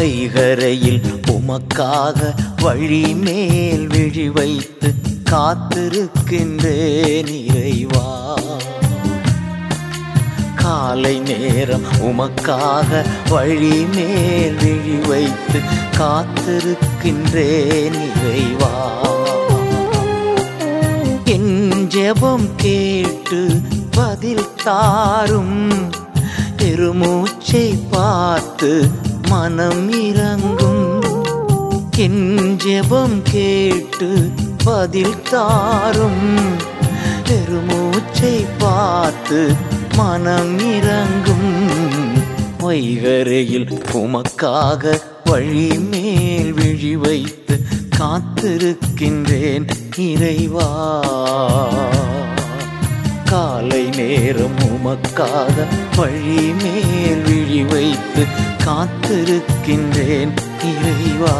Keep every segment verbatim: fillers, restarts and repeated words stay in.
வைகரையில் உமக்காக வழி மேல் விழி வைத்து காத்திருக்கின்றேன் இறைவா. காலை நேரம் உமக்காக வழி மேல் விழி வைத்து காத்திருக்கின்றேன் இறைவா. என் ஜெபம் கேட்டு பதில் தாரும், பெருமூச்சை பார்த்து மனம் இறங்கும். என் ஜெபம் கேட்டு பதில் தாரும், பெருமூச்சை பார்த்து மனம் இறங்கும். வைகரையில் உமக்காக வழி மேல் விழி வைத்து காத்திருக்கின்றேன் இறைவா. காலை நேரம் உமக்காக வழி மேல் விழி வைத்து காத்திருக்கின்றேன் இறைவா.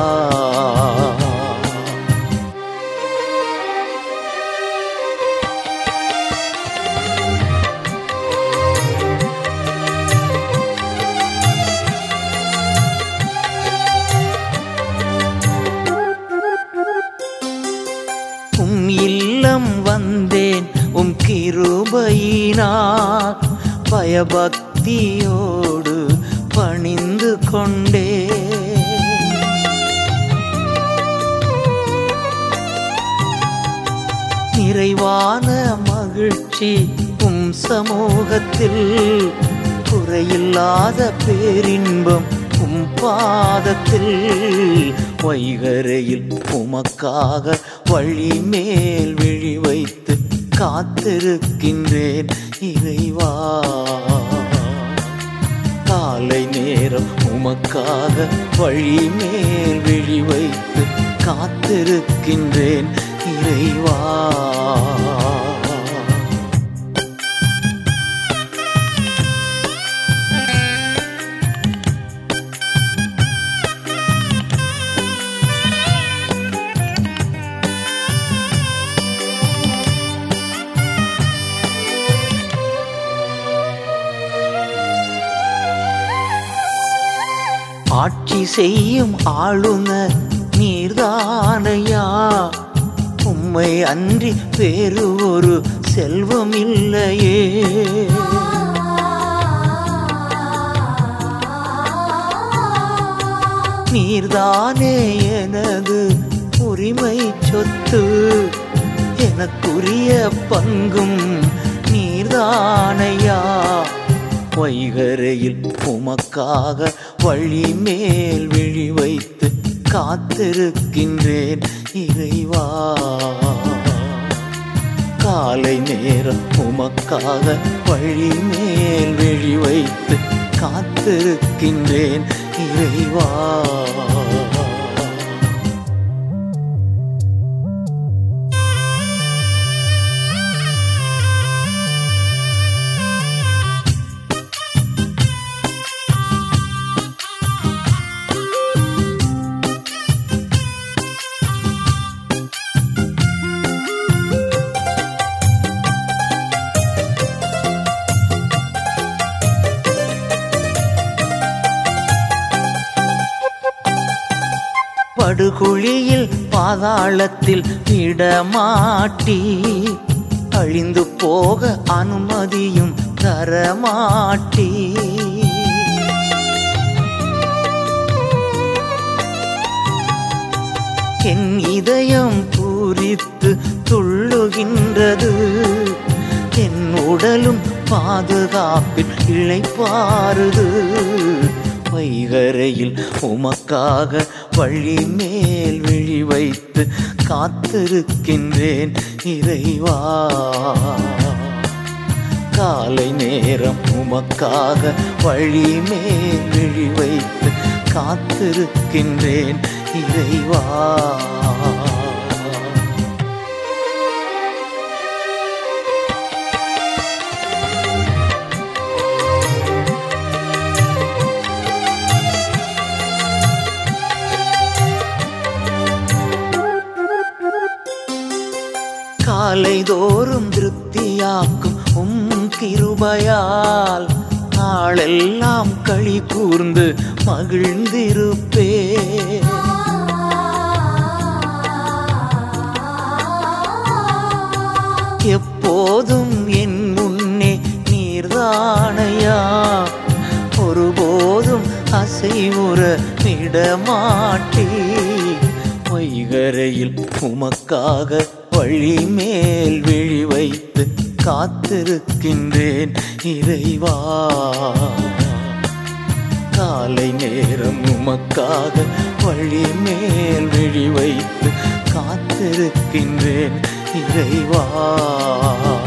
உம் இல்லம் வந்தேன் உம் கிருபையினார், பயபக்தியோடு பணிந்து கொண்டே. நிறைவான மகிழ்ச்சி உம் சமூகத்தில், குறையில்லாத பேரின்பம் உம் பாதத்தில். வைகரையில் உமக்காக வழி மேல் விழி வைத்து காத்திருக்கின்றேன் இறைவா. காலை நேரம் உமக்காக வழி மேல் விழி வைத்து காத்திருக்கின்றேன் இறைவா. ஆட்சி செய்யும் ஆளுநர் நீர்தானையா, உம்மை அன்றி வேறு ஒரு செல்வம் இல்லையே. நீர்தானே எனது உரிமை சொத்து, எனக்குரிய பங்கும் நீர்தானையா. வைகரையில் உமக்காக வழி மேல் விழி வைத்து காத்திருக்கின்றேன் இறைவா. காலை நேரம் உமக்காக வழி மேல் விழி வைத்து காத்திருக்கின்றேன் இறைவா. படுகுழியில் பாதாளத்தில் இடமாட்டி, அழிந்து போக அனுமதியும் தரமாட்டி. என் இதயம் பூரித்து துள்ளுகின்றது, என் உடலும் பாதுகாப்பில் இளைப்பாறுது. வைகரையில் உமக்காக வழி மேல் விழி வைத்து காத்திருக்கின்றேன் இறைவா. காலை நேரம் உமக்காக வழி மேல் விழி வைத்து காத்திருக்கின்றேன் இறைவா. காலைதோறும் திருப்தியாக்கும் உம் கிருபையால் நாளெல்லாம் களி கூர்ந்து மகிழ்ந்திருப்பே. எப்போதும் என் முன்னே நீர்தானையா, ஒருபோதும் அசைவுற விடமாட்டே. வைகரையில் உமக்காக வழி மேல் விழி வைத்து காத்திருக்கின்றேன் இறைவா. காலை நேரம் உமக்காக வழி மேல் விழி வைத்து காத்திருக்கின்றேன் இறைவா.